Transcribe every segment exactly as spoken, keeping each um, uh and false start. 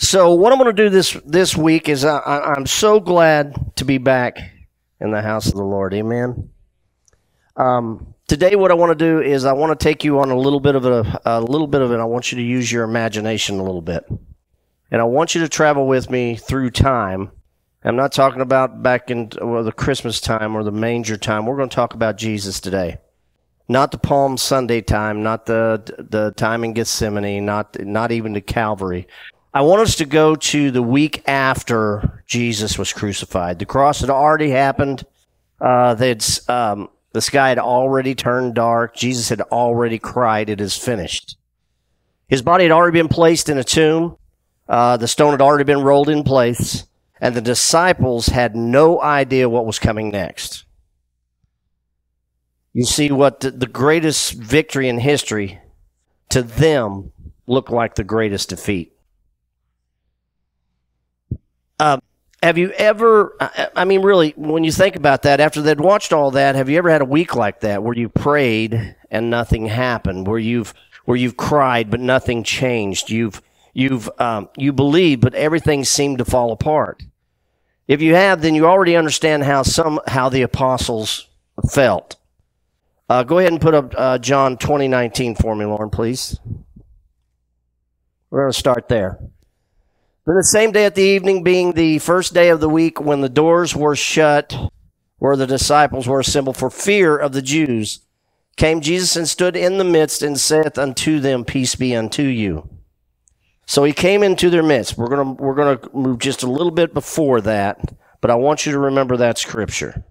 So what I'm going to do this this week is I, I, I'm so glad to be back in the house of the Lord. Amen. Um, today, what I want to do is I want to take you on a little bit of a, a little bit of it. I want you to use your imagination a little bit, and I want you to travel with me through time. I'm not talking about back in well, the Christmas time or the manger time. We're going to talk about Jesus today. Not the Palm Sunday time, not the the time in Gethsemane, not not even the Calvary. I want us to go to the week after Jesus was crucified. The cross had already happened. Uh, they'd, um, the sky had already turned dark. Jesus had already cried, "It is finished." His body had already been placed in a tomb. Uh, the stone had already been rolled in place. And the disciples had no idea what was coming next. You see, what the, the greatest victory in history to them looked like the greatest defeat. Uh, have you ever, I mean, really, when you think about that, after they'd watched all that, have you ever had a week like that where you prayed and nothing happened, where you've, where you've cried but nothing changed, you've, you've, um, you believed but everything seemed to fall apart? If you have, then you already understand how some, how the apostles felt. Uh, go ahead and put up uh, John twenty nineteen for me, Lauren, please. We're going to start there. Then the same day at the evening, being the first day of the week, when the doors were shut, where the disciples were assembled for fear of the Jews, came Jesus and stood in the midst and saith unto them, "Peace be unto you." So he came into their midst. We're going to we're going to move just a little bit before that, but I want you to remember that scripture.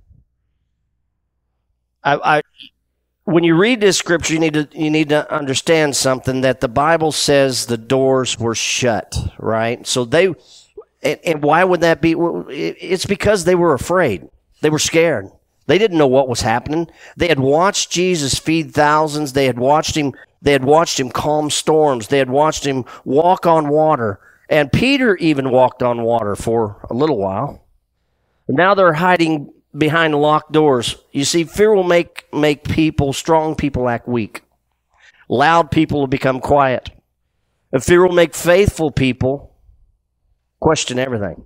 I, I when you read this scripture, you need to you need to understand something, that the Bible says the doors were shut, right? So they, and, and why would that be? It's because they were afraid. They were scared. They didn't know what was happening. They had watched Jesus feed thousands. They had watched him. They had watched him calm storms. They had watched him walk on water. And Peter even walked on water for a little while. And now they're hiding behind locked doors. You see, fear will make make people, strong people, act weak. Loud people will become quiet. And fear will make faithful people question everything.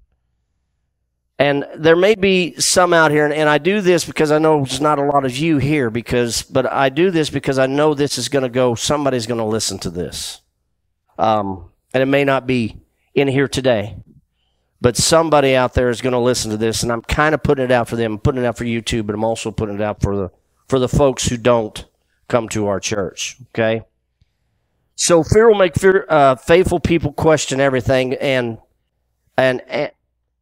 And there may be some out here, and, and I do this because I know there's not a lot of you here, because, but I do this because I know this is going to go, somebody's going to listen to this. Um, and it may not be in here today, but somebody out there is going to listen to this, and I'm kind of putting it out for them. I'm putting it out for you too, but I'm also putting it out for the, for the folks who don't come to our church, okay? So fear will make fear, uh, faithful people question everything, and, and, and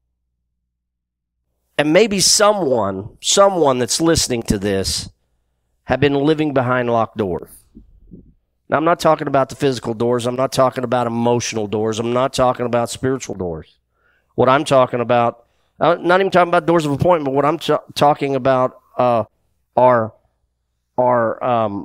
And maybe someone, someone that's listening to this have been living behind locked doors. Now, I'm not talking about the physical doors. I'm not talking about emotional doors. I'm not talking about spiritual doors. What I'm talking about, I'm not even talking about doors of appointment. What I'm t- talking about uh, are, are um,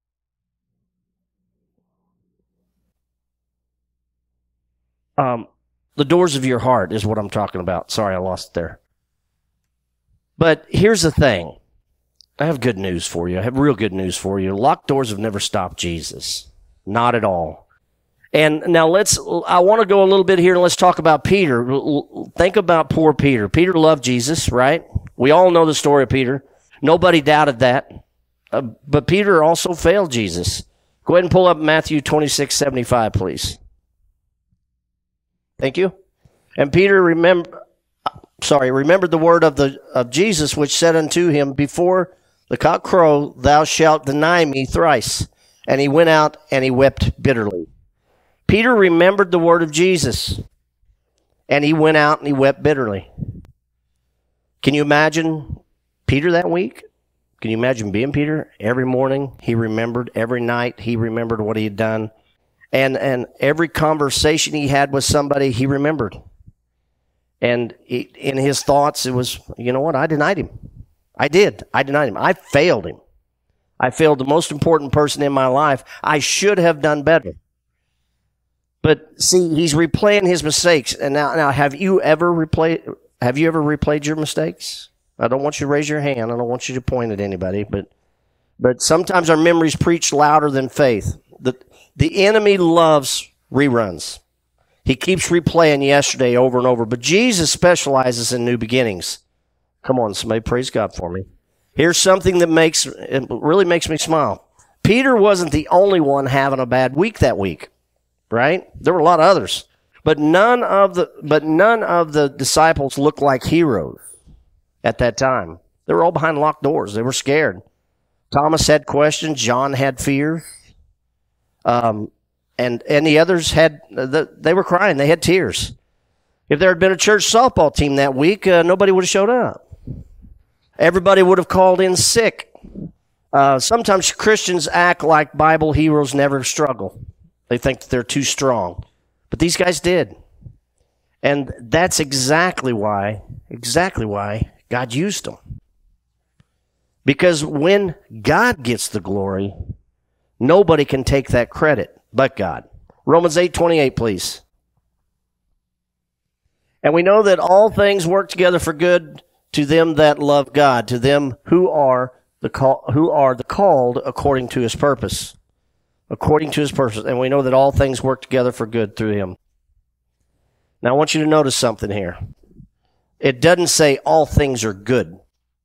um, the doors of your heart is what I'm talking about. Sorry, I lost it there. But here's the thing. I have good news for you. I have real good news for you. Locked doors have never stopped Jesus. Not at all. And now let's, I want to go a little bit here and let's talk about Peter. Think about poor Peter. Peter loved Jesus, right? We all know the story of Peter. Nobody doubted that. Uh, but Peter also failed Jesus. Go ahead and pull up Matthew twenty-six seventy-five, please. Thank you. And Peter, remember, Sorry, remembered the word of the of Jesus, which said unto him, "Before the cock crow, thou shalt deny me thrice." And he went out and he wept bitterly. Peter remembered the word of Jesus, and he went out and he wept bitterly. Can you imagine Peter that week? Can you imagine being Peter? Every morning he remembered, every night he remembered what he had done, and and every conversation he had with somebody he remembered. And he, in his thoughts, it was, you know what? I denied him. I did. I denied him. I failed him. I failed the most important person in my life. I should have done better. But see, he's replaying his mistakes. And now, now, have you ever replayed? Have you ever replayed your mistakes? I don't want you to raise your hand. I don't want you to point at anybody. But, but sometimes our memories preach louder than faith. The the enemy loves reruns. He keeps replaying yesterday over and over. But Jesus specializes in new beginnings. Come on, somebody praise God for me. Here's something that makes it really makes me smile. Peter wasn't the only one having a bad week that week, right? There were a lot of others. But none of the but none of the disciples looked like heroes at that time. They were all behind locked doors. They were scared. Thomas had questions. John had fears. Um, and and the others had the, they were crying. They had tears. If there had been a church softball team that week, uh, nobody would have showed up. Everybody would have called in sick. Uh, sometimes Christians act like Bible heroes never struggle. They think that they're too strong. But these guys did. And that's exactly why, exactly why God used them. Because when God gets the glory, nobody can take that credit but God. Romans eight twenty-eight, please. And we know that all things work together for good to them that love God, to them who are the call, who are the called according to his purpose. According to his purpose. And we know that all things work together for good through him. Now I want you to notice something here. It doesn't say all things are good.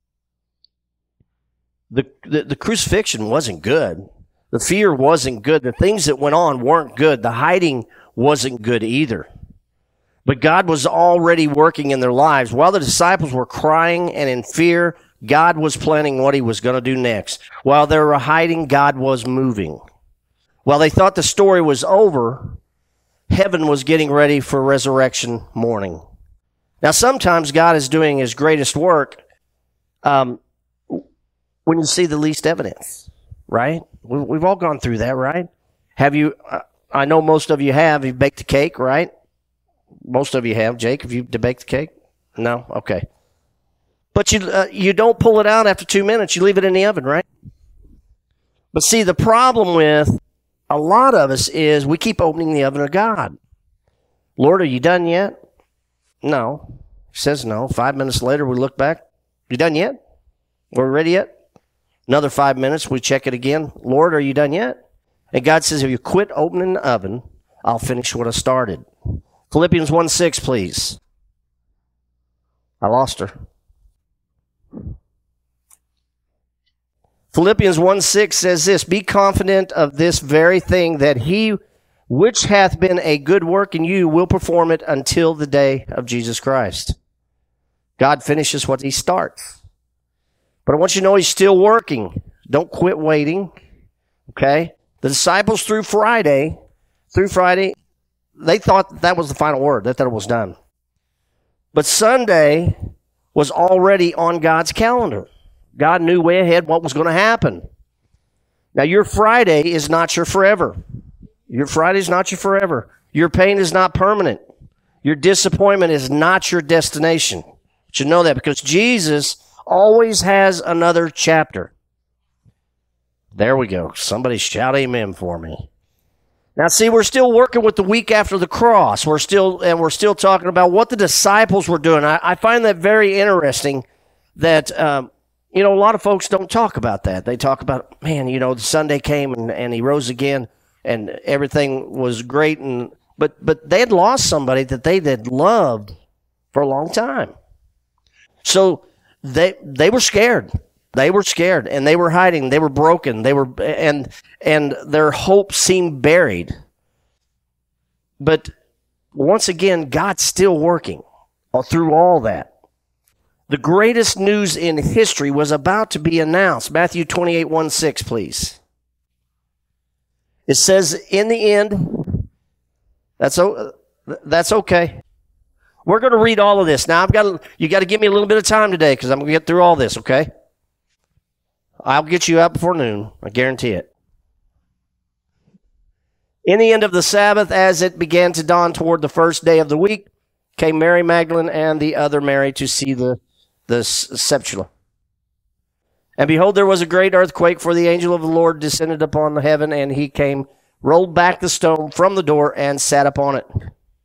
The, the, the crucifixion wasn't good. The fear wasn't good. The things that went on weren't good. The hiding wasn't good either. But God was already working in their lives. While the disciples were crying and in fear, God was planning what he was going to do next. While they were hiding, God was moving. While they thought the story was over, heaven was getting ready for resurrection morning. Now, sometimes God is doing his greatest work um, when you see the least evidence, right? We've all gone through that, right? Have you, uh, I know most of you have, you've baked a cake, right? Most of you have. Jake, have you baked the cake? No? Okay. But you uh, you don't pull it out after two minutes. You leave it in the oven, right? But see, the problem with a lot of us is we keep opening the oven of God. Lord, are you done yet? No. He says no. Five minutes later, we look back. You done yet? Are we ready yet? Another five minutes, we check it again. Lord, are you done yet? And God says, if you quit opening the oven, I'll finish what I started. Philippians one six, please. I lost her. Philippians one six says this, be confident of this very thing, that he which hath been a good work in you will perform it until the day of Jesus Christ. God finishes what he starts. But I want you to know he's still working. Don't quit waiting. Okay? The disciples through Friday, through Friday, they thought that was the final word. They thought it was done. But Sunday was already on God's calendar. God knew way ahead what was going to happen. Now, your Friday is not your forever. Your Friday is not your forever. Your pain is not permanent. Your disappointment is not your destination. You should know that, because Jesus always has another chapter. There we go. Somebody shout amen for me. Now, see, we're still working with the week after the cross. We're still, and we're still talking about what the disciples were doing. I, I find that very interesting that, um, you know, a lot of folks don't talk about that. They talk about, man, you know, the Sunday came and, and he rose again and everything was great. And, but, but they had lost somebody that they had loved for a long time. So they, they were scared. They were scared and they were hiding. They were broken. They were, and, and their hope seemed buried. But once again, God's still working through all that. The greatest news in history was about to be announced. Matthew twenty-eight, one six, please. It says, in the end, that's, that's okay. We're going to read all of this. Now, I've got to, you got to give me a little bit of time today because I'm going to get through all this, okay? I'll get you out before noon. I guarantee it. In the end of the Sabbath, as it began to dawn toward the first day of the week, came Mary Magdalene and the other Mary to see the, the sepulchre. And behold, there was a great earthquake, for the angel of the Lord descended upon the heaven, and he came, rolled back the stone from the door, and sat upon it.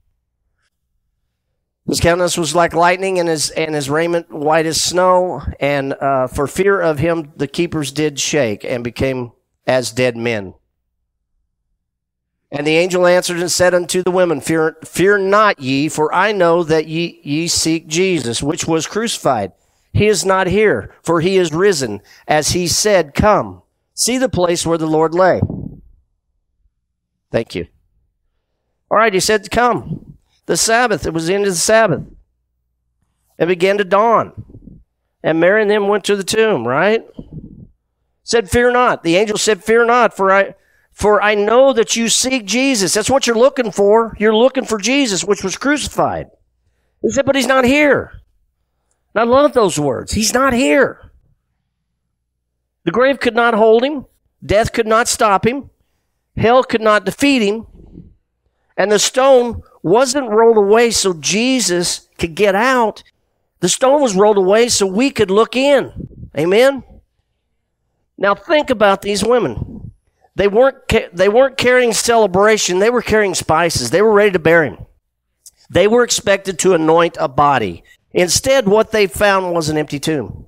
His countenance was like lightning, and his and his raiment white as snow. And uh, for fear of him, the keepers did shake and became as dead men. And the angel answered and said unto the women, Fear, fear not ye, for I know that ye, ye seek Jesus, which was crucified. He is not here, for he is risen, as he said, Come, see the place where the Lord lay. Thank you. All right, he said, Come. The Sabbath, it was the end of the Sabbath. It began to dawn. And Mary and them went to the tomb, right? Said, Fear not. The angel said, Fear not, for I... For I know that you seek Jesus. That's what you're looking for. You're looking for Jesus, which was crucified. He said, but he's not here. And I love those words. He's not here. The grave could not hold him. Death could not stop him. Hell could not defeat him. And the stone wasn't rolled away so Jesus could get out. The stone was rolled away so we could look in. Amen? Now think about these women. They weren't, they weren't carrying celebration. They were carrying spices. They were ready to bury him. They were expected to anoint a body. Instead, what they found was an empty tomb.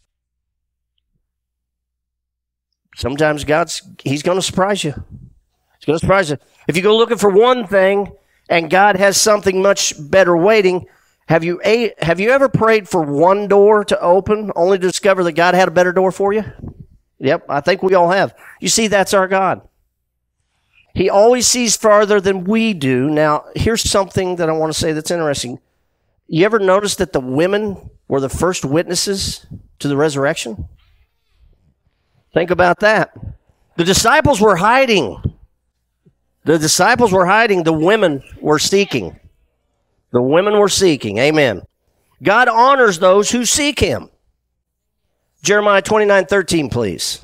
Sometimes God's, he's going to surprise you. He's going to surprise you. If you go looking for one thing and God has something much better waiting, have you, have you ever prayed for one door to open only to discover that God had a better door for you? Yep, I think we all have. You see, that's our God. He always sees farther than we do. Now, here's something that I want to say that's interesting. You ever notice that the women were the first witnesses to the resurrection? Think about that. The disciples were hiding. The disciples were hiding. The women were seeking. The women were seeking. Amen. God honors those who seek him. Jeremiah twenty-nine thirteen, please.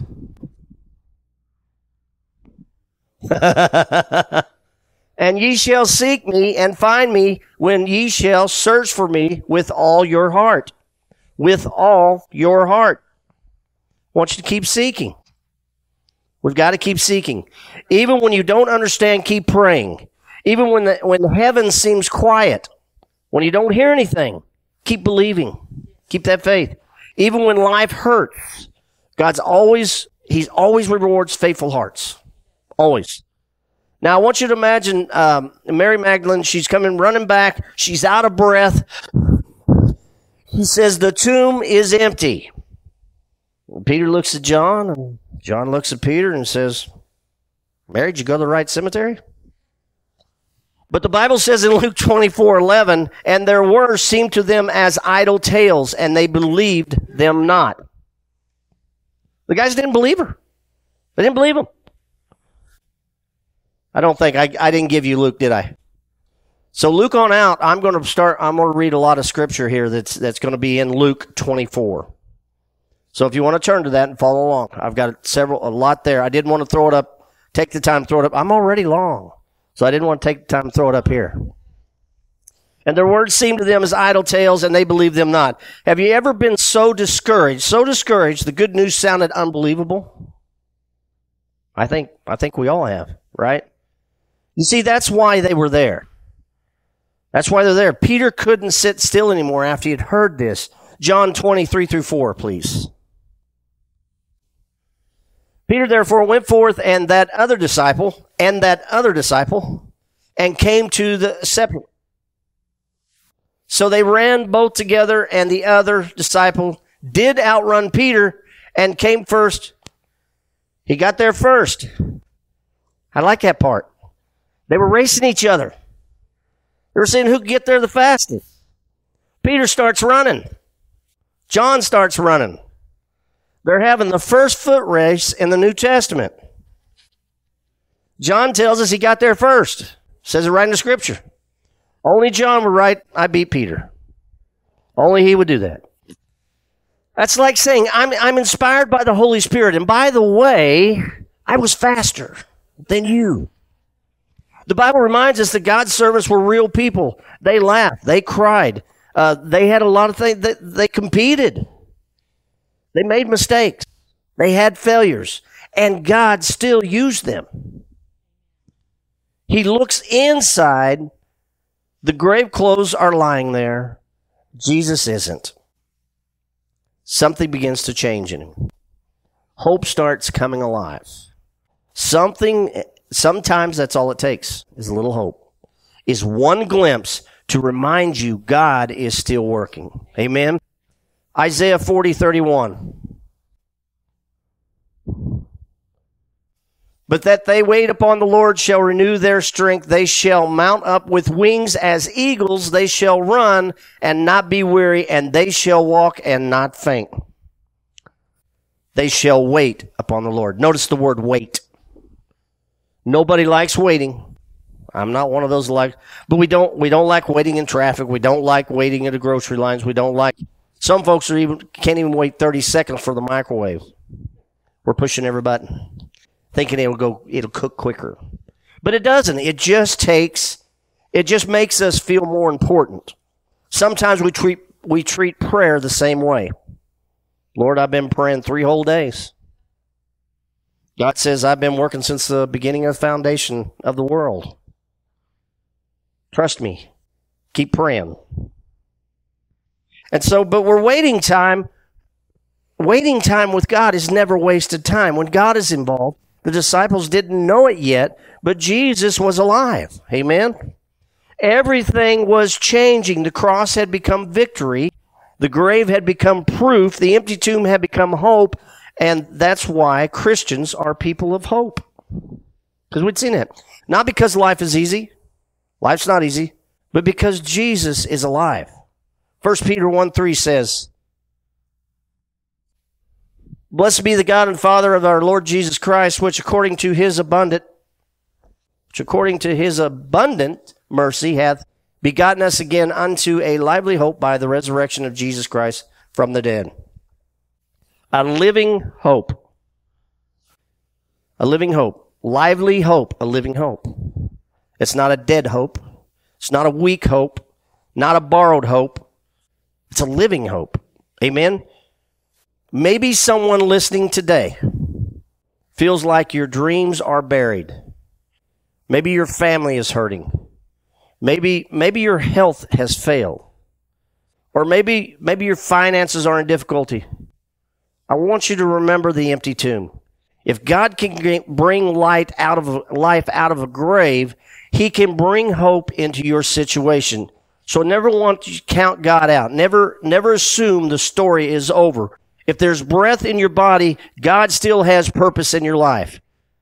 And ye shall seek me and find me when ye shall search for me with all your heart. With all your heart. I want you to keep seeking. We've got to keep seeking. Even when you don't understand, keep praying. Even when the, when heaven seems quiet, when you don't hear anything, keep believing. Keep that faith. Even when life hurts, God's always, He always rewards faithful hearts. Always. Now, I want you to imagine um, Mary Magdalene. She's coming running back. She's out of breath. He says, the tomb is empty. Peter looks at John, and John looks at Peter and says, Mary, did you go to the right cemetery? But the Bible says in Luke twenty-four eleven, and their words seemed to them as idle tales, and they believed them not. The guys didn't believe her. They didn't believe him. I don't think, I, I didn't give you Luke, did I? So Luke on out, I'm going to start, I'm going to read a lot of scripture here that's, that's going to be in Luke twenty-four. So if you want to turn to that and follow along, I've got several, a lot there. I didn't want to throw it up, take the time to throw it up. I'm already long. So I didn't want to take the time to throw it up here. And their words seemed to them as idle tales, and they believed them not. Have you ever been so discouraged, so discouraged, the good news sounded unbelievable? I think, I think we all have, right? You see, that's why they were there. That's why they're there. Peter couldn't sit still anymore after he had heard this. John twenty-three through four, please. Peter therefore went forth and that other disciple, and that other disciple, and came to the sepulchre. So they ran both together, and the other disciple did outrun Peter and came first. He got there first. I like that part. They were racing each other. They were saying who could get there the fastest. Peter starts running. John starts running. They're having the first foot race in the New Testament. John tells us he got there first. Says it right in the scripture. Only John would write, I beat Peter. Only he would do that. That's like saying, I'm, I'm inspired by the Holy Spirit. And by the way, I was faster than you. The Bible reminds us that God's servants were real people. They laughed. They cried. Uh, they had a lot of things. They, they competed. They made mistakes. They had failures. And God still used them. He looks inside. The grave clothes are lying there. Jesus isn't. Something begins to change in him. Hope starts coming alive. Something sometimes that's all it takes is a little hope, is one glimpse to remind you God is still working. Amen. Isaiah forty thirty-one. But that they wait upon the Lord shall renew their strength. They shall mount up with wings as eagles. They shall run and not be weary, and they shall walk and not faint. They shall wait upon the Lord. Notice the word wait. Nobody likes waiting. I'm not one of those like, but we don't, we don't like waiting in traffic. We don't like waiting at the grocery lines. We don't like, some folks are even, can't even wait thirty seconds for the microwave. We're pushing every button, thinking it'll go, it'll cook quicker. But it doesn't. It just takes, it just makes us feel more important. Sometimes we treat, we treat prayer the same way. Lord, I've been praying three whole days. God says, I've been working since the beginning of the foundation of the world. Trust me. Keep praying. And so, but we're waiting time. Waiting time with God is never wasted time. When God is involved, the disciples didn't know it yet, but Jesus was alive. Amen? Everything was changing. The cross had become victory. The grave had become proof. The empty tomb had become hope. And that's why Christians are people of hope. Because we'd seen it. Not because life is easy. Life's not easy. But because Jesus is alive. First Peter one three says, Blessed be the God and Father of our Lord Jesus Christ, which according to his abundant, which according to his abundant mercy hath begotten us again unto a lively hope by the resurrection of Jesus Christ from the dead. A living hope. A living hope. Lively hope. A living hope. It's not a dead hope. It's not a weak hope. Not a borrowed hope. It's a living hope. Amen? Maybe someone listening today feels like your dreams are buried. Maybe your family is hurting. Maybe, maybe your health has failed. Or maybe, maybe your finances are in difficulty. I want you to remember the empty tomb. If God can bring light out of life out of a grave, he can bring hope into your situation. So never want to count God out. Never, never assume the story is over. If there's breath in your body, God still has purpose in your life.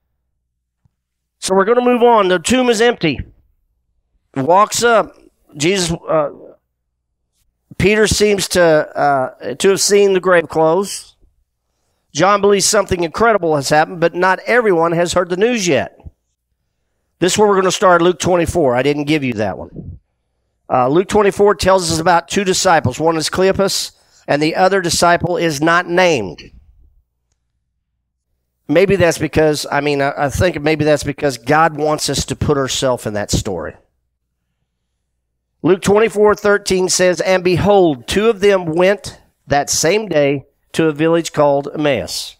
So we're going to move on. The tomb is empty. Walks up. Jesus, uh, Peter seems to, uh, to have seen the grave clothes. John believes something incredible has happened, but not everyone has heard the news yet. This is where we're going to start, Luke twenty-four. I didn't give you that one. Uh, Luke twenty-four tells us about two disciples. One is Cleopas, and the other disciple is not named. Maybe that's because, I mean, I, I think maybe that's because God wants us to put ourselves in that story. Luke twenty-four thirteen says, And behold, two of them went that same day to a village called Emmaus.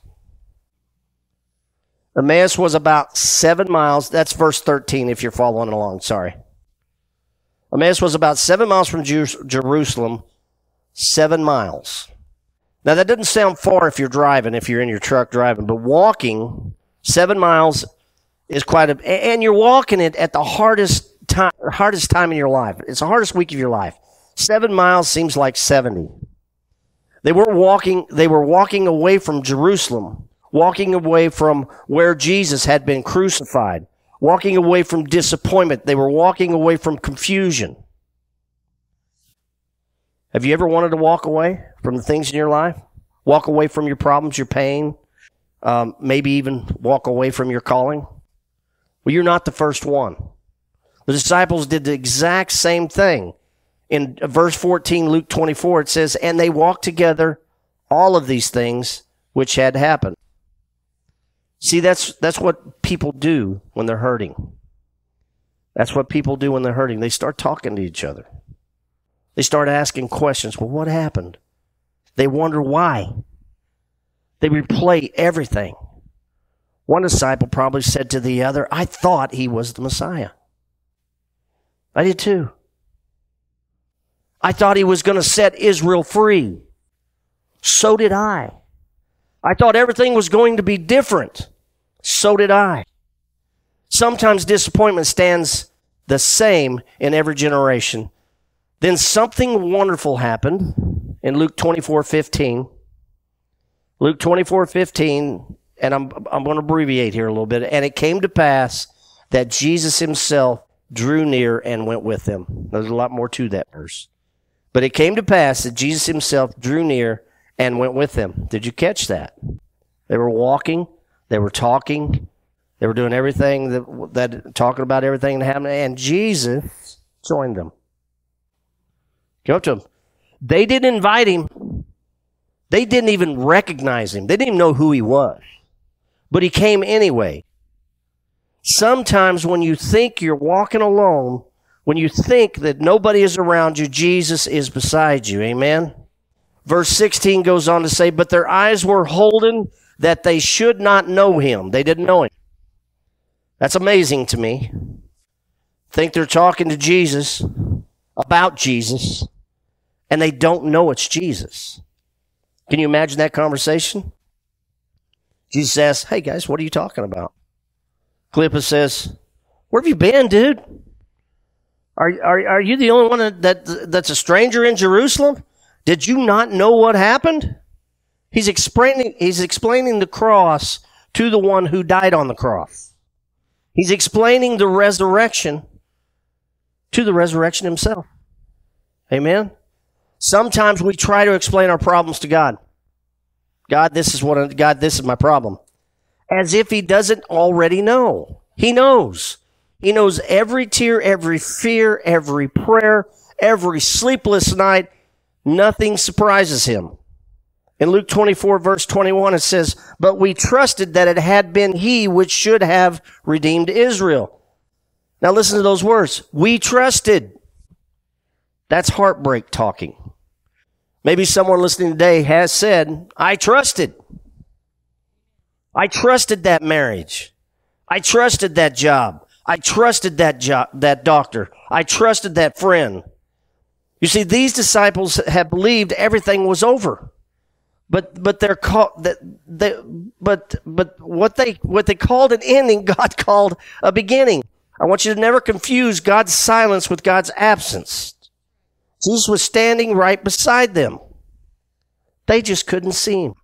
Emmaus was about seven miles. That's verse thirteen if you're following along. Sorry. Emmaus was about seven miles from Jer- Jerusalem. Seven miles. Now that doesn't sound far if you're driving, if you're in your truck driving, but walking seven miles is quite a, and you're walking it at the hardest time, hardest time in your life. It's the hardest week of your life. Seven miles seems like seventy. They were walking, they were walking away from Jerusalem, walking away from where Jesus had been crucified, walking away from disappointment. They were walking away from confusion. Have you ever wanted to walk away from the things in your life? Walk away from your problems, your pain, um, maybe even walk away from your calling? Well, you're not the first one. The disciples did the exact same thing. In verse fourteen, Luke twenty-four, it says, And they walked together all of these things which had happened. See, that's that's what people do when they're hurting. That's what people do when they're hurting. They start talking to each other. They start asking questions. Well, what happened? They wonder why. They replay everything. One disciple probably said to the other, I thought he was the Messiah. I did too. I thought he was going to set Israel free. So did I. I thought everything was going to be different. So did I. Sometimes disappointment stands the same in every generation. Then something wonderful happened in Luke twenty-four fifteen. Luke twenty-four fifteen, and I'm, I'm going to abbreviate here a little bit. And it came to pass that Jesus himself drew near and went with them. There's a lot more to that verse. But it came to pass that Jesus himself drew near and went with them. Did you catch that? They were walking. They were talking. They were doing everything that, that talking about everything that happened. And Jesus joined them. Go up to them. They didn't invite him. They didn't even recognize him. They didn't even know who he was. But he came anyway. Sometimes when you think you're walking alone, when you think that nobody is around you, Jesus is beside you. Amen? Verse sixteen goes on to say, but their eyes were holden that they should not know him. They didn't know him. That's amazing to me. Think they're talking to Jesus, about Jesus, and they don't know it's Jesus. Can you imagine that conversation? Jesus asks, hey guys, what are you talking about? Cleopas says, where have you been, dude? Are, are, are you the only one that, that that's a stranger in Jerusalem? Did you not know what happened? He's explaining, he's explaining the cross to the one who died on the cross. He's explaining the resurrection to the resurrection himself. Amen? Sometimes we try to explain our problems to God. God, this is what, God, this is my problem. As if he doesn't already know. He knows. He knows every tear, every fear, every prayer, every sleepless night. Nothing surprises him. In Luke twenty-four, verse twenty-one, it says, but we trusted that it had been he which should have redeemed Israel. Now listen to those words. We trusted. That's heartbreak talking. Maybe someone listening today has said, I trusted. I trusted that marriage. I trusted that job. I trusted that job, that doctor. I trusted that friend. You see, these disciples have believed everything was over. But but they're called that they but but what they what they called an ending, God called a beginning. I want you to never confuse God's silence with God's absence. Jesus was standing right beside them. They just couldn't see him.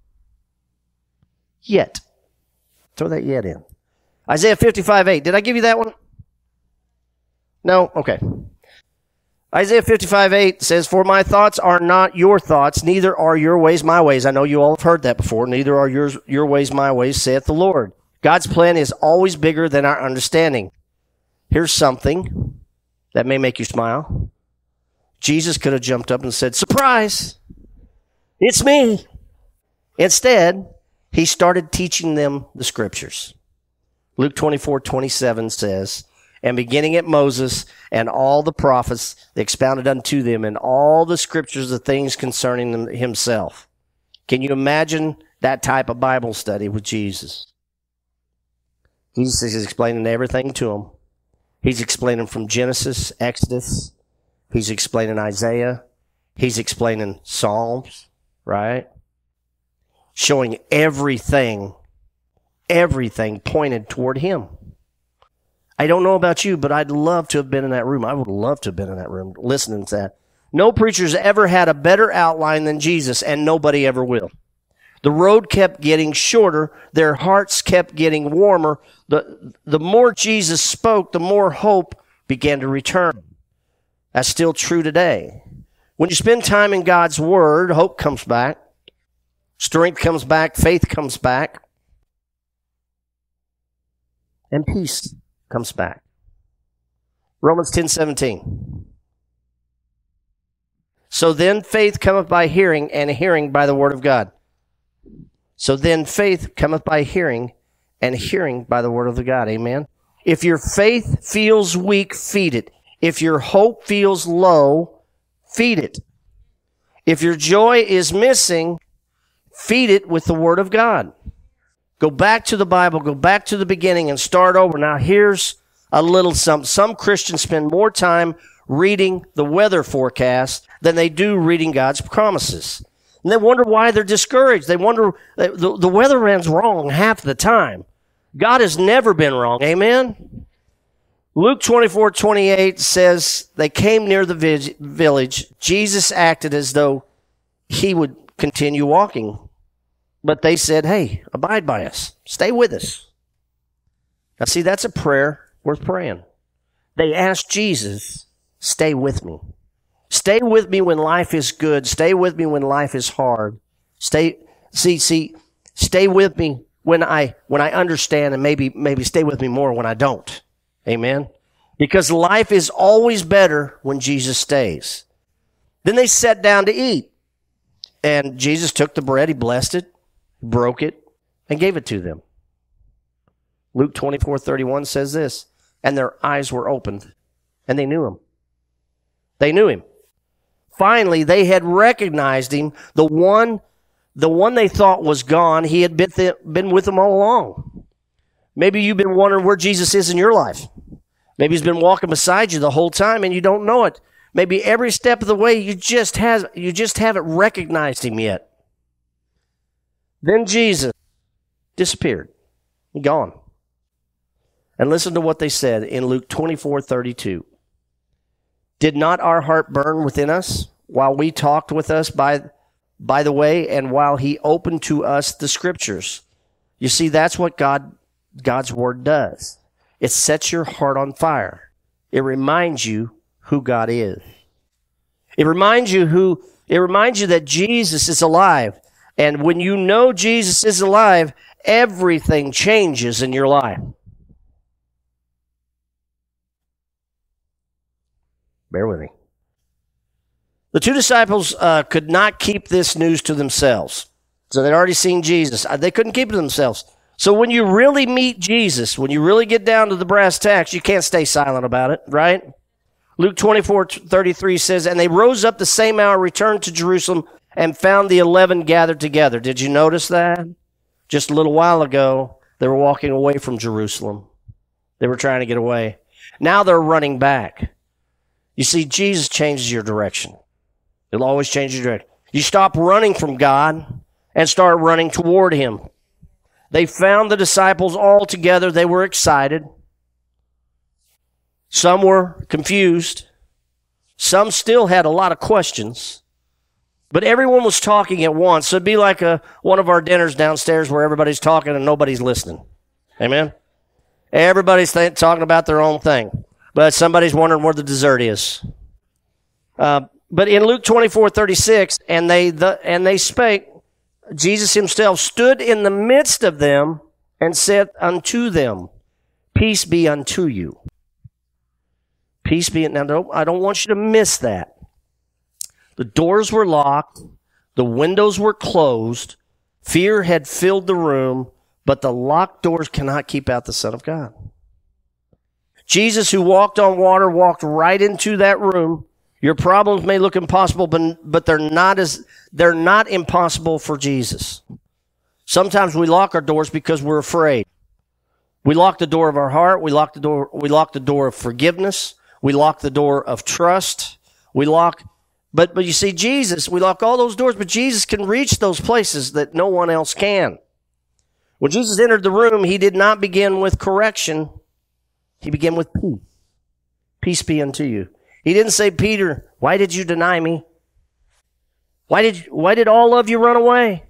Yet. Throw that yet in. Isaiah fifty-five eight. Did I give you that one? No? Okay. Isaiah fifty-five eight says, for my thoughts are not your thoughts, neither are your ways my ways. I know you all have heard that before. Neither are yours, your ways my ways, saith the Lord. God's plan is always bigger than our understanding. Here's something that may make you smile. Jesus could have jumped up and said, surprise, it's me. Instead, he started teaching them the scriptures. Luke twenty-four twenty-seven says, and beginning at Moses and all the prophets, they expounded unto them in all the scriptures the things concerning them himself. Can you imagine that type of Bible study with Jesus? Jesus is explaining everything to them. He's explaining from Genesis, Exodus. He's explaining Isaiah. He's explaining Psalms, right? Showing everything, everything pointed toward him. I don't know about you, but I'd love to have been in that room. I would love to have been in that room listening to that. No preacher's ever had a better outline than Jesus, and nobody ever will. The road kept getting shorter. Their hearts kept getting warmer. The, the more Jesus spoke, the more hope began to return. That's still true today. When you spend time in God's Word, hope comes back. Strength comes back. Faith comes back. And peace comes back. Romans ten seventeen. So then faith cometh by hearing, and hearing by the word of God. So then faith cometh by hearing, and hearing by the word of the God. Amen. If your faith feels weak, feed it. If your hope feels low, feed it. If your joy is missing, feed it with the word of God. Go back to the Bible, go back to the beginning and start over. Now here's a little something. Some Christians spend more time reading the weather forecast than they do reading God's promises. And they wonder why they're discouraged. They wonder, the, the weatherman's wrong half the time. God has never been wrong. Amen? Luke twenty-four twenty-eight says, they came near the village. Jesus acted as though he would continue walking. But they said, hey, abide by us. Stay with us. Now see, that's a prayer worth praying. They asked Jesus, stay with me. Stay with me when life is good. Stay with me when life is hard. Stay, see, see, stay with me when I, when I understand, and maybe, maybe stay with me more when I don't. Amen. Because life is always better when Jesus stays. Then they sat down to eat. And Jesus took the bread, he blessed it, broke it, and gave it to them. Luke twenty-four thirty-one says this, and their eyes were opened, and they knew him. They knew him. Finally, they had recognized him, the one, the one they thought was gone. He had been, th- been with them all along. Maybe you've been wondering where Jesus is in your life. Maybe he's been walking beside you the whole time and you don't know it. Maybe every step of the way you just has you just haven't recognized him yet. Then Jesus disappeared. Gone. And listen to what they said in Luke twenty-four thirty-two. Did not our heart burn within us while we talked with us by, by the way, and while he opened to us the scriptures? You see, that's what God, God's word does. It sets your heart on fire. It reminds you who God is. It reminds you who, it reminds you that Jesus is alive. And when you know Jesus is alive, everything changes in your life. Bear with me. The two disciples uh, could not keep this news to themselves. So they'd already seen Jesus. They couldn't keep it to themselves. So when you really meet Jesus, when you really get down to the brass tacks, you can't stay silent about it, right? Luke twenty-four thirty-three says, and they rose up the same hour, returned to Jerusalem, and found the eleven gathered together. Did you notice that? Just a little while ago, they were walking away from Jerusalem. They were trying to get away. Now they're running back. You see, Jesus changes your direction. He'll always change your direction. You stop running from God and start running toward him. They found the disciples all together. They were excited. Some were confused. Some still had a lot of questions. But everyone was talking at once. So it'd be like a, one of our dinners downstairs where everybody's talking and nobody's listening. Amen? Everybody's th- talking about their own thing. But somebody's wondering where the dessert is. Uh, but in Luke twenty-four thirty-six, and they the, and they spake, Jesus himself stood in the midst of them and said unto them, peace be unto you. Peace be. Now, don't, I don't want you to miss that. The doors were locked. The windows were closed. Fear had filled the room, but the locked doors cannot keep out the Son of God. Jesus, who walked on water, walked right into that room. Your problems may look impossible, but, but they're not as, they're not impossible for Jesus. Sometimes we lock our doors because we're afraid. We lock the door of our heart. We lock the door, we lock the door of forgiveness. We lock the door of trust. We lock, but, but you see, Jesus, we lock all those doors, but Jesus can reach those places that no one else can. When Jesus entered the room, he did not begin with correction. He began with peace. Peace be unto you. He didn't say, Peter, why did you deny me? Why did, why did all of you run away?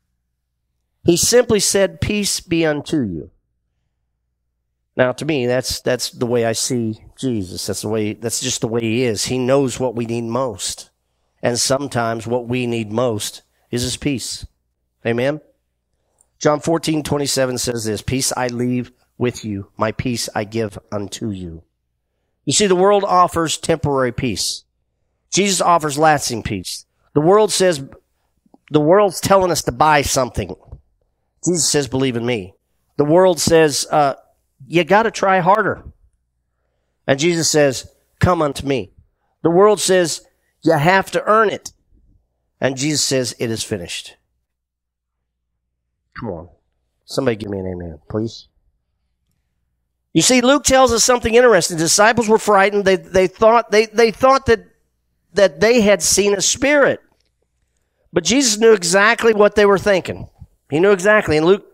He simply said, peace be unto you. Now, to me, that's, that's the way I see Jesus. That's the way, that's just the way he is. He knows what we need most. And sometimes what we need most is his peace. Amen? John fourteen twenty-seven says this, peace I leave with you, my peace I give unto you. You see, the world offers temporary peace. Jesus offers lasting peace. The world says, the world's telling us to buy something. Jesus says, believe in me. The world says, uh, you gotta try harder. And Jesus says, come unto me. The world says, you have to earn it. And Jesus says, it is finished. Come on. Somebody give me an amen, please. You see, Luke tells us something interesting. The disciples were frightened. They, they thought, they, they thought that, that they had seen a spirit. But Jesus knew exactly what they were thinking. He knew exactly. In Luke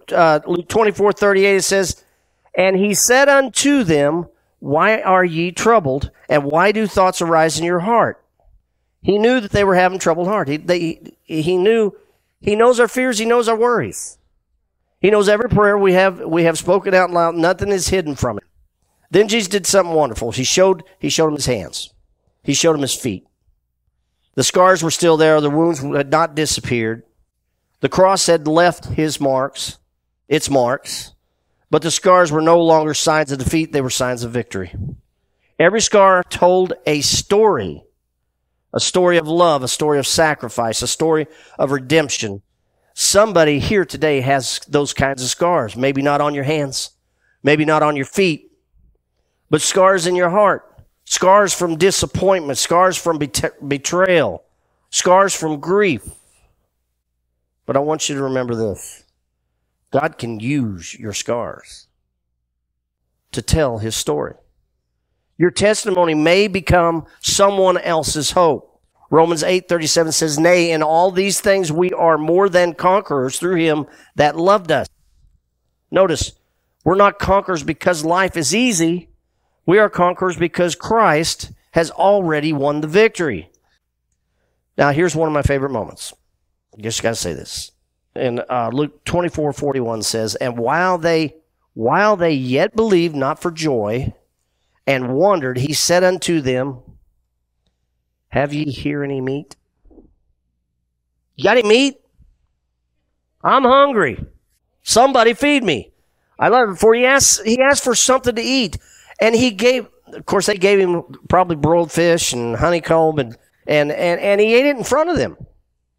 uh, Luke twenty-four thirty-eight, it says, and he said unto them, why are ye troubled, and why do thoughts arise in your heart? He knew that they were having troubled heart. He, they, he knew, he knows our fears, he knows our worries. He knows every prayer we have, we have spoken out loud. Nothing is hidden from him. Then Jesus did something wonderful. He showed, he showed him his hands. He showed him his feet. The scars were still there. The wounds had not disappeared. The cross had left his marks, its marks, but the scars were no longer signs of defeat. They were signs of victory. Every scar told a story, a story of love, a story of sacrifice, a story of redemption. Somebody here today has those kinds of scars. Maybe not on your hands, maybe not on your feet, but scars in your heart. Scars from disappointment, scars from bet- betrayal, scars from grief. But I want you to remember this. God can use your scars to tell his story. Your testimony may become someone else's hope. Romans eight thirty-seven says, nay, in all these things we are more than conquerors through him that loved us. Notice, we're not conquerors because life is easy. We are conquerors because Christ has already won the victory. Now, here's one of my favorite moments. I just got to say this. And uh, Luke twenty-four forty-one says, and while they while they yet believed not for joy and wondered, he said unto them, have ye here any meat? You got any meat? I'm hungry. Somebody feed me. I love it. For he asked, he asked for something to eat. And he gave, of course, they gave him probably broiled fish and honeycomb, and, and, and, and he ate it in front of them.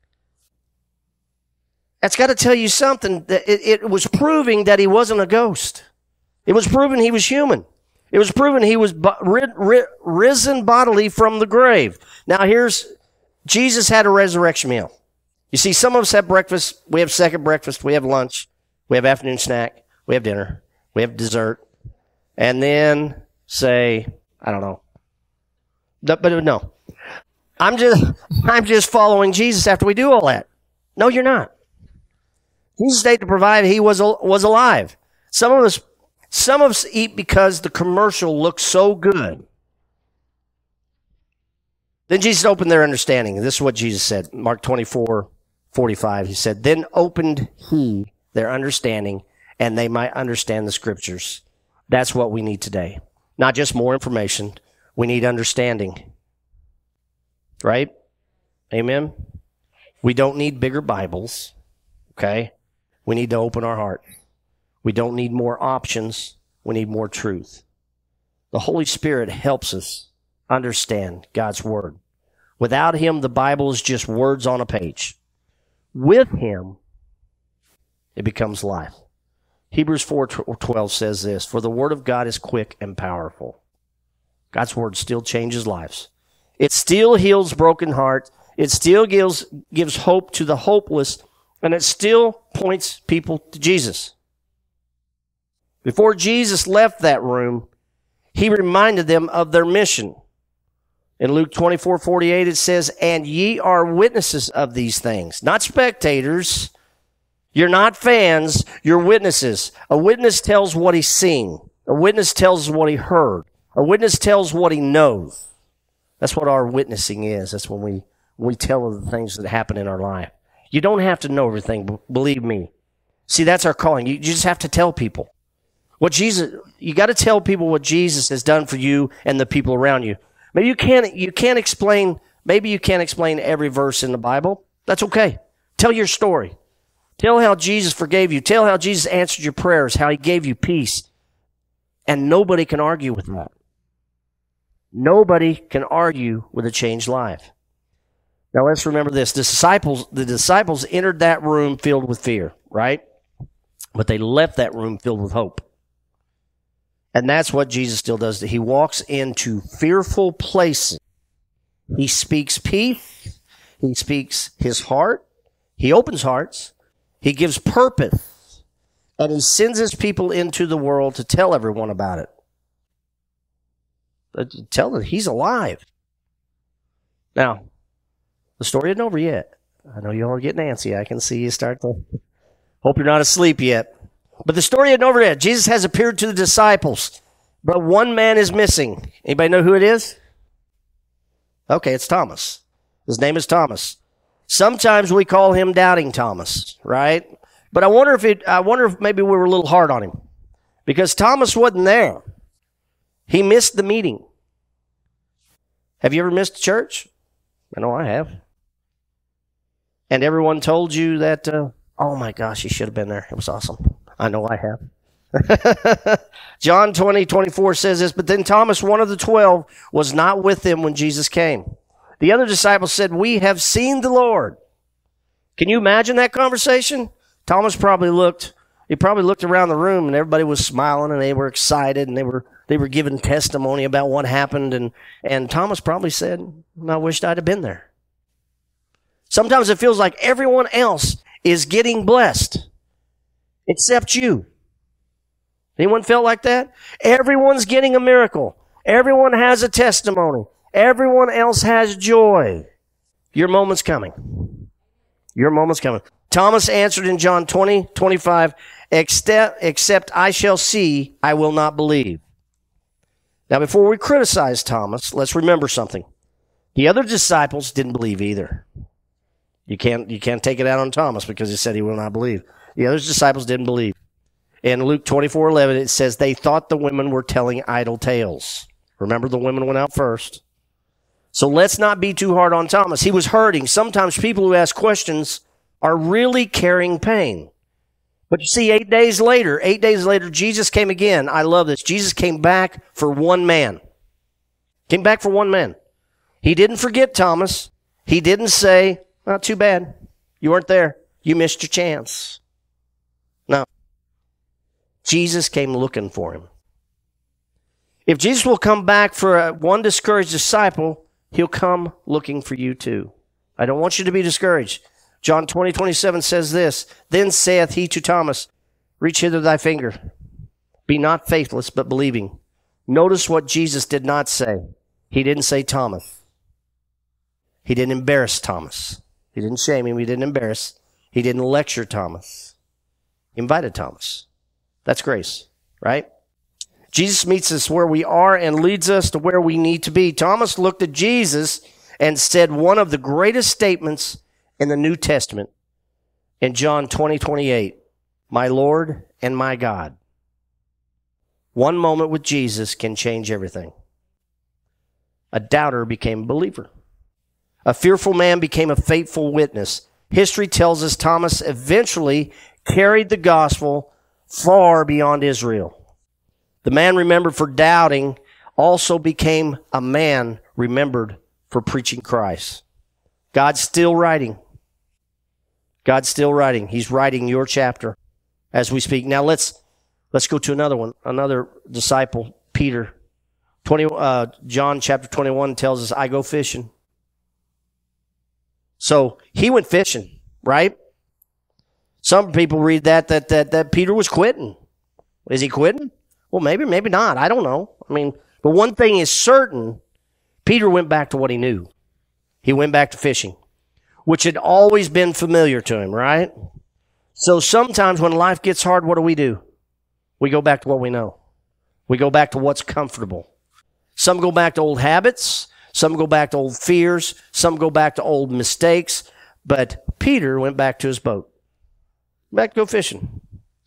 That's got to tell you something. That it, it was proving that he wasn't a ghost. It was proving he was human. It was proving he was ri- ri- risen bodily from the grave. Now here's, Jesus had a resurrection meal. You see, some of us have breakfast. We have second breakfast. We have lunch. We have afternoon snack. We have dinner. We have dessert. And then say, I don't know. But no. I'm just, I'm just following Jesus after we do all that. No, you're not. Jesus stayed to provide. He was, was alive. Some of us, some of us eat because the commercial looks so good. Then Jesus opened their understanding. This is what Jesus said. Mark twenty-four forty-five. He said, then opened he their understanding, and they might understand the scriptures. That's what we need today. Not just more information. We need understanding. Right? Amen? We don't need bigger Bibles. Okay? We need to open our heart. We don't need more options. We need more truth. The Holy Spirit helps us understand God's Word. Without him, the Bible is just words on a page. With him, it becomes life. Hebrews four twelve says this, for the word of God is quick and powerful. God's word still changes lives. It still heals broken hearts. It still gives, gives hope to the hopeless, and it still points people to Jesus. Before Jesus left that room, he reminded them of their mission. In Luke twenty-four forty-eight, it says, and ye are witnesses of these things. Not spectators. You're not fans, you're witnesses. A witness tells what he's seen. A witness tells what he heard. A witness tells what he knows. That's what our witnessing is. That's when we, when we tell of the things that happen in our life. You don't have to know everything, believe me. See, that's our calling. You, you just have to tell people. What Jesus, you got to tell people what Jesus has done for you and the people around you. Maybe you can't, you can't explain, maybe you can't explain every verse in the Bible. That's okay. Tell your story. Tell how Jesus forgave you. Tell how Jesus answered your prayers, how he gave you peace. And nobody can argue with that. Nobody can argue with a changed life. Now let's remember this. The disciples, the disciples entered that room filled with fear, right? But they left that room filled with hope. And that's what Jesus still does. He walks into fearful places. He speaks peace. He speaks his heart. He opens hearts. He gives purpose, and he sends his people into the world to tell everyone about it. But tell them he's alive. Now, the story isn't over yet. I know you all are getting antsy. I can see you start to... Hope you're not asleep yet. But the story isn't over yet. Jesus has appeared to the disciples, but one man is missing. Anybody know who it is? Okay, it's Thomas. His name is Thomas. Sometimes we call him Doubting Thomas, right? But I wonder if it, I wonder if maybe we were a little hard on him, because Thomas wasn't there. He missed the meeting. Have you ever missed church? I know I have. And everyone told you that, uh, oh my gosh, you should have been there. It was awesome. I know I have. John twenty, twenty-four says this, but then Thomas, one of the twelve, was not with them when Jesus came. The other disciples said, we have seen the Lord. Can you imagine that conversation? Thomas probably looked, he probably looked around the room and everybody was smiling and they were excited and they were, they were giving testimony about what happened. And, and Thomas probably said, I wished I'd have been there. Sometimes it feels like everyone else is getting blessed except you. Anyone felt like that? Everyone's getting a miracle. Everyone has a testimony. Everyone else has joy. Your moment's coming. Your moment's coming. Thomas answered in John twenty, twenty-five, except, except I shall see, I will not believe. Now, before we criticize Thomas, let's remember something. The other disciples didn't believe either. You can't, you can't take it out on Thomas because he said he will not believe. The other disciples didn't believe. In Luke twenty-four eleven, it says they thought the women were telling idle tales. Remember, the women went out first. So let's not be too hard on Thomas. He was hurting. Sometimes people who ask questions are really carrying pain. But you see, eight days later, eight days later, Jesus came again. I love this. Jesus came back for one man. Came back for one man. He didn't forget Thomas. He didn't say, not too bad. You weren't there. You missed your chance. No. Jesus came looking for him. If Jesus will come back for a, one discouraged disciple, he'll come looking for you too. I don't want you to be discouraged. John twenty, twenty-seven says this, then saith he to Thomas, reach hither thy finger. Be not faithless, but believing. Notice what Jesus did not say. He didn't say Thomas. He didn't embarrass Thomas. He didn't shame him. He didn't embarrass. He didn't lecture Thomas. He invited Thomas. That's grace, right? Jesus meets us where we are and leads us to where we need to be. Thomas looked at Jesus and said one of the greatest statements in the New Testament in John twenty, twenty-eight, my Lord and my God. One moment with Jesus can change everything. A doubter became a believer. A fearful man became a faithful witness. History tells us Thomas eventually carried the gospel far beyond Israel. The man remembered for doubting also became a man remembered for preaching Christ. God's still writing. God's still writing. He's writing your chapter as we speak. Now let's let's go to another one. Another disciple, Peter. Twenty uh, John chapter twenty-one tells us, "I go fishing." So he went fishing, right? Some people read that that that that Peter was quitting. Is he quitting? Well, maybe, maybe not. I don't know. I mean, but one thing is certain: Peter went back to what he knew. He went back to fishing, which had always been familiar to him, right? So sometimes when life gets hard, what do we do? We go back to what we know. We go back to what's comfortable. Some go back to old habits. Some go back to old fears. Some go back to old mistakes. But Peter went back to his boat. Back to go fishing.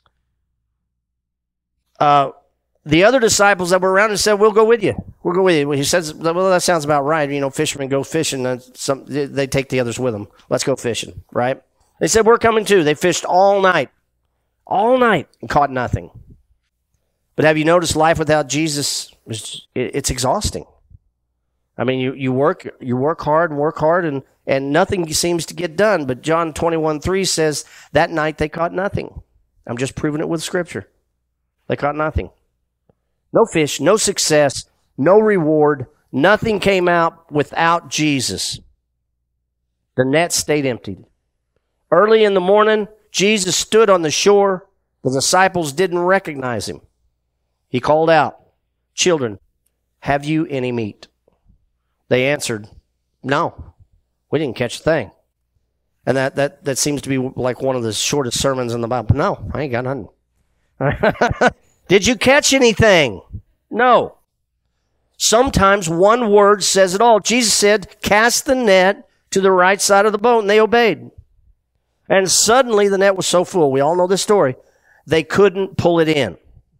Uh, the other disciples that were around him said, we'll go with you. We'll go with you. He says, well, that sounds about right. You know, fishermen go fishing. And some, they take the others with them. Let's go fishing, right? They said, we're coming too. They fished all night. All night and caught nothing. But have you noticed life without Jesus, it's exhausting. I mean, you, you work you work hard and work hard, and, and nothing seems to get done. But John twenty-one three says, that night they caught nothing. I'm just proving it with Scripture. They caught nothing. No fish, no success, no reward. Nothing came out without Jesus. The net stayed empty. Early in the morning, Jesus stood on the shore. The disciples didn't recognize him. He called out, children, have you any meat? They answered, no, we didn't catch a thing. And that, that, that seems to be like one of the shortest sermons in the Bible. No, I ain't got nothing. Did you catch anything? No. Sometimes one word says it all. Jesus said, cast the net to the right side of the boat, and they obeyed. And suddenly the net was so full, we all know this story, they couldn't pull it in.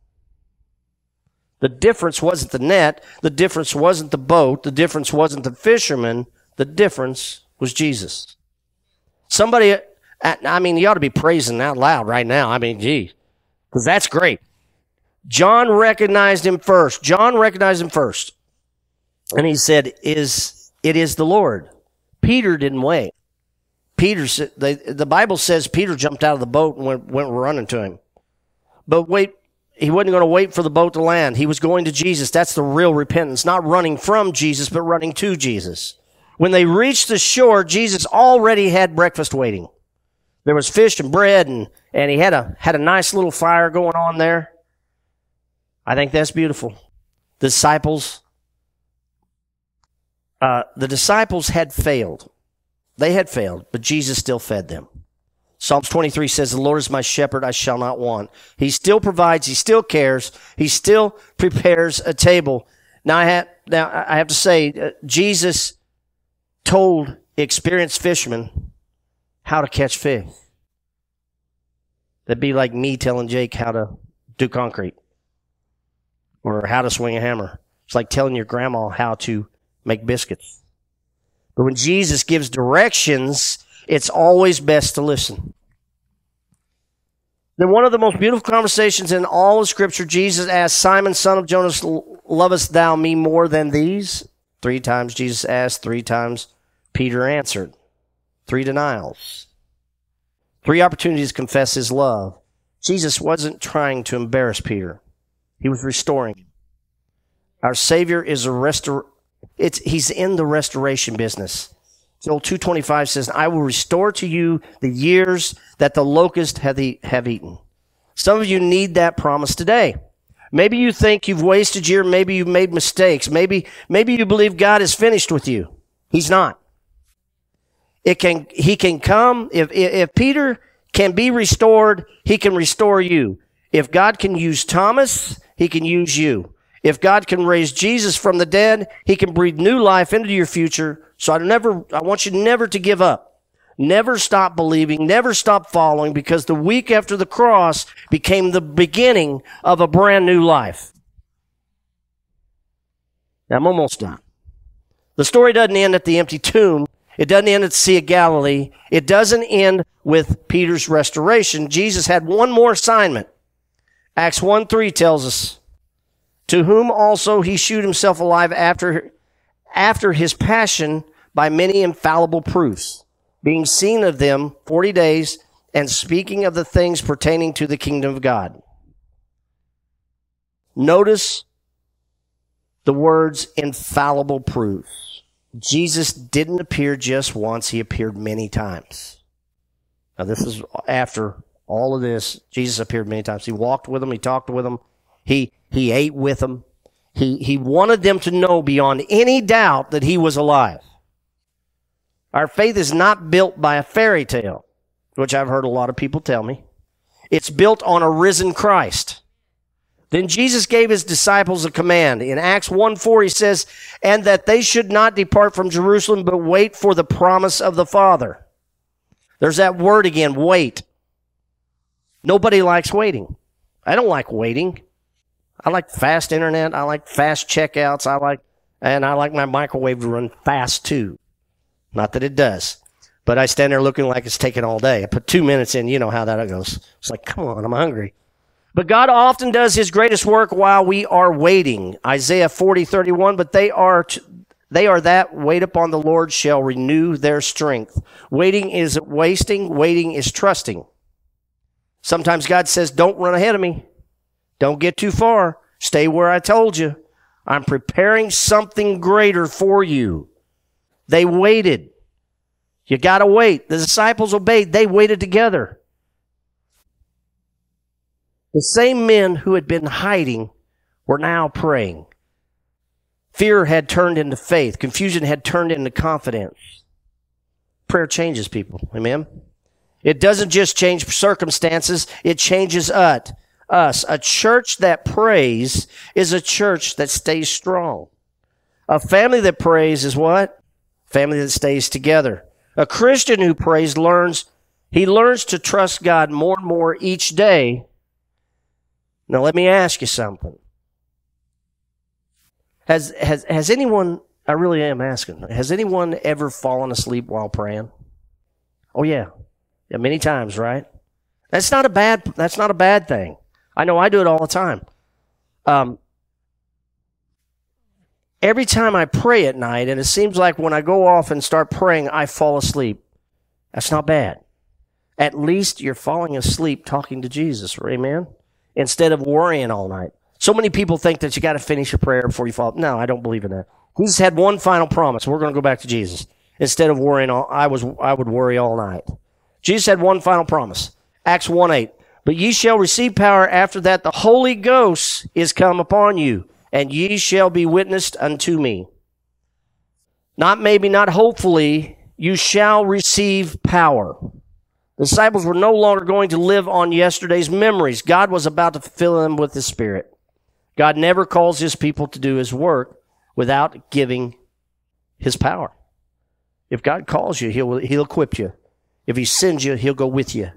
The difference wasn't the net. The difference wasn't the boat. The difference wasn't the fishermen. The difference was Jesus. Somebody, I mean, you ought to be praising out loud right now. I mean, gee, because that's great. John recognized him first. John recognized him first. And he said, "Is it is the Lord." Peter didn't wait. Peter, the, the Bible says Peter jumped out of the boat and went, went running to him. But wait, he wasn't going to wait for the boat to land. He was going to Jesus. That's the real repentance. Not running from Jesus, but running to Jesus. When they reached the shore, Jesus already had breakfast waiting. There was fish and bread, and, and he had a, had a nice little fire going on there. I think that's beautiful. The disciples, uh, the disciples had failed. They had failed, but Jesus still fed them. Psalms twenty-three says, the Lord is my shepherd, I shall not want. He still provides, he still cares, he still prepares a table. Now I have, now I have to say, uh, Jesus told experienced fishermen how to catch fish. That'd be like me telling Jake how to do concrete or how to swing a hammer. It's like telling your grandma how to make biscuits. But when Jesus gives directions, it's always best to listen. Then one of the most beautiful conversations in all of Scripture, Jesus asked, Simon, son of Jonas, lovest thou me more than these? Three times Jesus asked, three times Peter answered. Three denials. Three opportunities to confess his love. Jesus wasn't trying to embarrass Peter. He was restoring him. Our Savior is a restor. It's he's in the restoration business. Joel two twenty-five says, I will restore to you the years that the locust have, e- have eaten. Some of you need that promise today. Maybe you think you've wasted your, maybe you've made mistakes. Maybe, maybe you believe God is finished with you. He's not. It can, he can come, if, if Peter can be restored, he can restore you. If God can use Thomas, he can use you. If God can raise Jesus from the dead, he can breathe new life into your future. So I never, I want you never to give up. Never stop believing, never stop following, because the week after the cross became the beginning of a brand new life. Now I'm almost done. The story doesn't end at the empty tomb. It doesn't end at the Sea of Galilee. It doesn't end with Peter's restoration. Jesus had one more assignment. Acts one three tells us, to whom also he shewed himself alive after, after his passion by many infallible proofs, being seen of them forty days, and speaking of the things pertaining to the kingdom of God. Notice the words infallible proofs. Jesus didn't appear just once, he appeared many times. Now this is after all of this. Jesus appeared many times. He walked with them, he talked with them, he He ate with them. He, he wanted them to know beyond any doubt that he was alive. Our faith is not built by a fairy tale, which I've heard a lot of people tell me. It's built on a risen Christ. Then Jesus gave his disciples a command. In Acts one four, he says, and that they should not depart from Jerusalem, but wait for the promise of the Father. There's that word again, wait. Nobody likes waiting. I don't like waiting. I like fast internet. I like fast checkouts. I like, and I like my microwave to run fast too. Not that it does, but I stand there looking like it's taking all day. I put two minutes in. You know how that goes. It's like, come on, I'm hungry. But God often does his greatest work while we are waiting. Isaiah forty thirty-one, but they are, t- they are that wait upon the Lord shall renew their strength. Waiting is wasting. Waiting is trusting. Sometimes God says, don't run ahead of me. Don't get too far. Stay where I told you. I'm preparing something greater for you. They waited. You got to wait. The disciples obeyed. They waited together. The same men who had been hiding were now praying. Fear had turned into faith. Confusion had turned into confidence. Prayer changes people. Amen? It doesn't just change circumstances. It changes us. us. A church that prays is a church that stays strong. A family that prays is what? Family that stays together. A Christian who prays learns, he learns to trust God more and more each day. Now let me ask you something. Has, has, has anyone, I really am asking, has anyone ever fallen asleep while praying? Oh yeah. Yeah, many times, right? That's not a bad, that's not a bad thing. I know I do it all the time. Um, every time I pray at night, and it seems like when I go off and start praying, I fall asleep. That's not bad. At least you're falling asleep talking to Jesus, amen? Instead of worrying all night. So many people think that you got to finish your prayer before you fall. No, I don't believe in that. Jesus had one final promise. We're going to go back to Jesus. Instead of worrying, all, I was I would worry all night. Jesus had one final promise. Acts one eight. But ye shall receive power after that the Holy Ghost is come upon you, and ye shall be witnessed unto me. Not maybe, not hopefully, you shall receive power. The disciples were no longer going to live on yesterday's memories. God was about to fill them with His Spirit. God never calls His people to do His work without giving His power. If God calls you, He'll, He'll equip you. If He sends you, He'll go with you.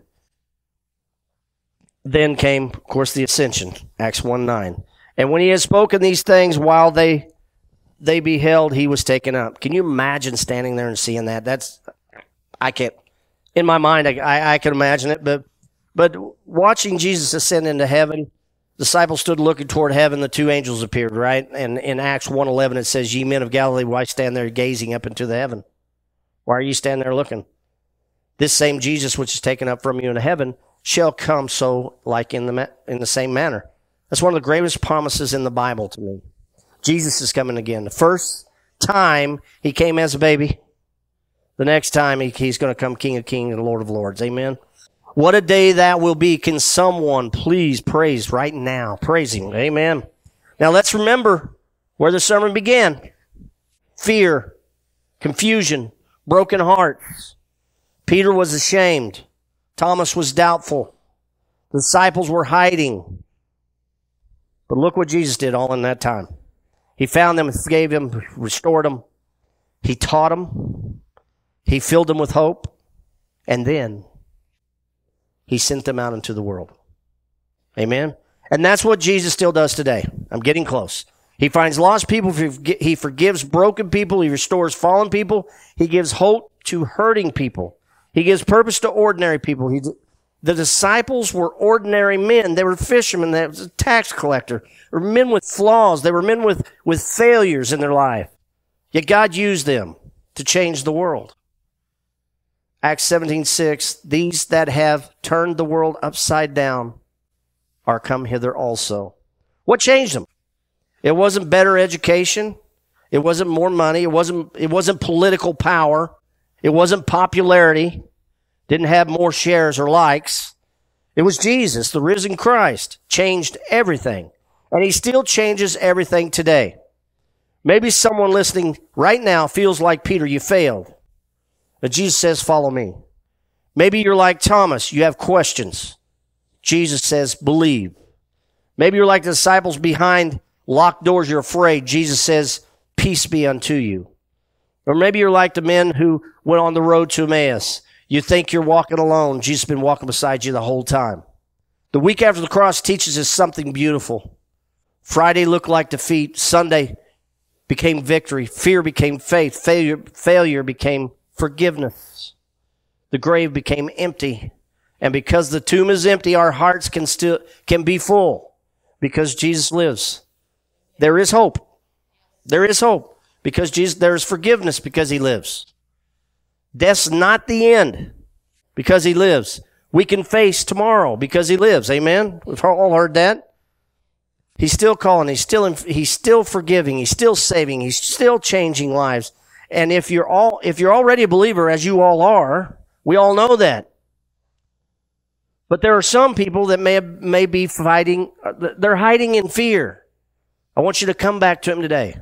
Then came, of course, the ascension, Acts one nine. And when He had spoken these things while they they beheld, He was taken up. Can you imagine standing there and seeing that? That's, I can't, in my mind, I, I, I can imagine it, but but watching Jesus ascend into heaven, disciples stood looking toward heaven, the two angels appeared, right? And in Acts one eleven, it says, ye men of Galilee, why stand there gazing up into the heaven? Why are you standing there looking? This same Jesus which is taken up from you into heaven shall come so like in the in the same manner. That's one of the greatest promises in the Bible to me. Jesus is coming again. The first time He came as a baby. The next time he, He's going to come King of Kings and Lord of Lords. Amen. What a day that will be. Can someone please praise right now? Praise Him. Amen. Now let's remember where the sermon began. Fear, confusion, broken hearts. Peter was ashamed. Thomas was doubtful. The disciples were hiding. But look what Jesus did all in that time. He found them, forgave them, restored them. He taught them. He filled them with hope. And then He sent them out into the world. Amen? And that's what Jesus still does today. I'm getting close. He finds lost people. He forgives broken people. He restores fallen people. He gives hope to hurting people. He gives purpose to ordinary people. He, the disciples were ordinary men. They were fishermen. They were a tax collector. They were men with flaws. They were men with, with failures in their life. Yet God used them to change the world. Acts seventeen six, these that have turned the world upside down are come hither also. What changed them? It wasn't better education. It wasn't more money. It wasn't, it wasn't political power. It wasn't popularity. Didn't have more shares or likes. It was Jesus, the risen Christ, changed everything. And He still changes everything today. Maybe someone listening right now feels like Peter, you failed. But Jesus says, follow me. Maybe you're like Thomas, you have questions. Jesus says, believe. Maybe you're like the disciples behind locked doors, you're afraid. Jesus says, peace be unto you. Or maybe you're like the men who went on the road to Emmaus. You think you're walking alone. Jesus has been walking beside you the whole time. The week after the cross teaches us something beautiful. Friday looked like defeat. Sunday became victory. Fear became faith. Failure, failure became forgiveness. The grave became empty. And because the tomb is empty, our hearts can still can be full. Because Jesus lives. There is hope. There is hope. Because Jesus, there is forgiveness because He lives. Death's not the end because He lives. We can face tomorrow because He lives. Amen? We've all heard that. He's still calling. He's still, he's still forgiving. He's still saving. He's still changing lives. And if you're all, if you're already a believer, as you all are, we all know that. But there are some people that may, may be fighting, they're hiding in fear. I want you to come back to Him today.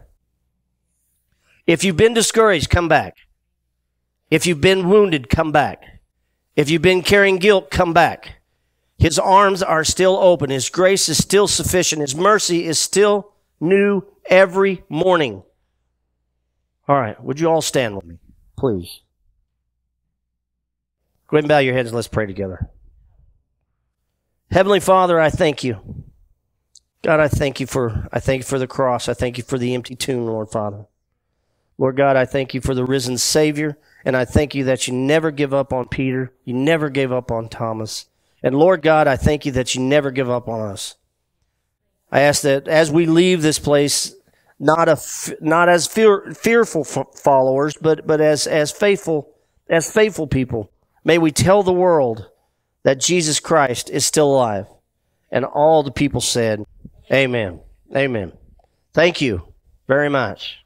If you've been discouraged, come back. If you've been wounded, come back. If you've been carrying guilt, come back. His arms are still open. His grace is still sufficient. His mercy is still new every morning. All right, would you all stand with me, please? Go ahead and bow your heads and let's pray together. Heavenly Father, I thank you. God, I thank you for I thank you for the cross. I thank you for the empty tomb, Lord Father. Lord God, I thank you for the risen Savior, and I thank you that you never give up on Peter. You never gave up on Thomas. And Lord God, I thank you that you never give up on us. I ask that as we leave this place, not a not as fear, fearful followers, but but as as faithful as faithful people, may we tell the world that Jesus Christ is still alive. And all the people said, Amen. Amen. Thank you very much.